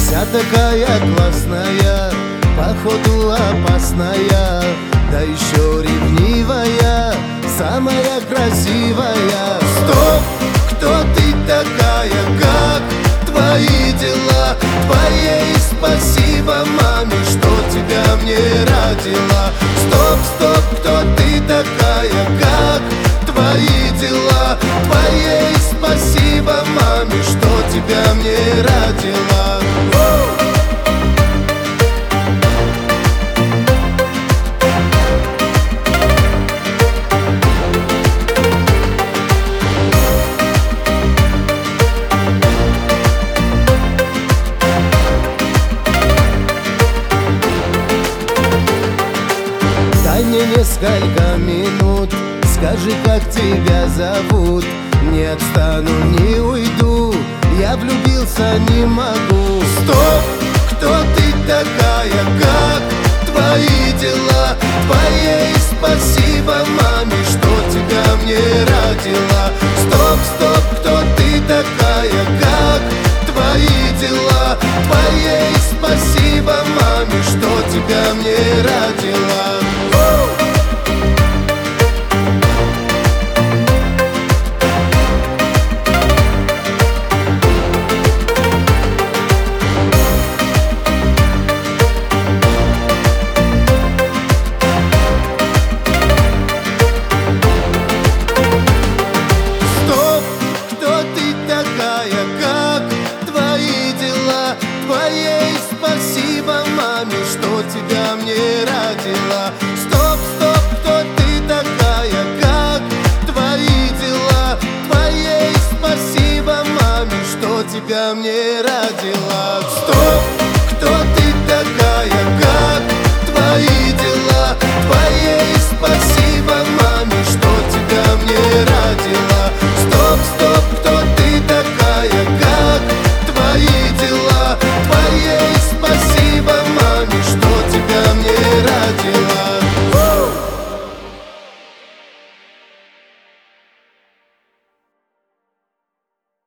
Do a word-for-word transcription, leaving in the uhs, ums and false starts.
Вся такая классная, походу опасная, да еще ревнивая, самая красивая. Стоп, кто ты такая, как твои дела? Твоей спасибо маме, что тебя мне родила. Стоп, стоп, кто ты такая, как твои дела? Твоей спасибо маме, что тебя мне родила. Дай мне несколько минут, скажи, как тебя зовут. Не отстану, не уйду, я влюбился, не могу. Стоп, кто ты такая, как твои дела? Твоей спасибо маме, что тебя мне родила. Стоп, стоп, кто ты такая, как твои дела? Твоей спасибо маме, что тебя мне родила. Твоей спасибо маме, что тебя мне родила. Стоп, стоп, кто ты такая, как твои дела? Твоей спасибо маме, что тебя мне родила.